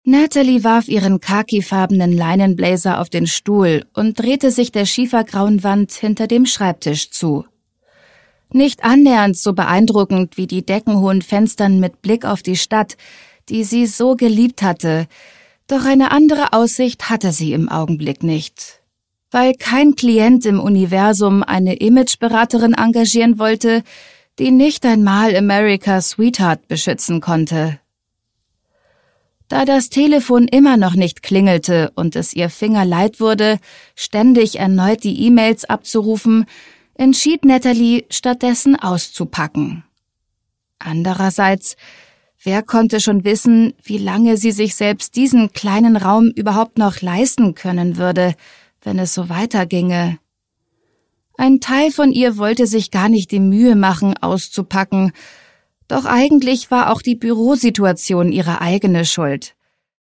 Natalie warf ihren khakifarbenen Leinenblazer auf den Stuhl und drehte sich der schiefergrauen Wand hinter dem Schreibtisch zu. Nicht annähernd so beeindruckend wie die deckenhohen Fenstern mit Blick auf die Stadt, die sie so geliebt hatte, doch eine andere Aussicht hatte sie im Augenblick nicht. Weil kein Klient im Universum eine Imageberaterin engagieren wollte, die nicht einmal America's Sweetheart beschützen konnte. Da das Telefon immer noch nicht klingelte und es ihr Finger leid wurde, ständig erneut die E-Mails abzurufen, entschied Natalie, stattdessen auszupacken. Andererseits, wer konnte schon wissen, wie lange sie sich selbst diesen kleinen Raum überhaupt noch leisten können würde, wenn es so weiterginge? Ein Teil von ihr wollte sich gar nicht die Mühe machen, auszupacken, doch eigentlich war auch die Bürosituation ihre eigene Schuld.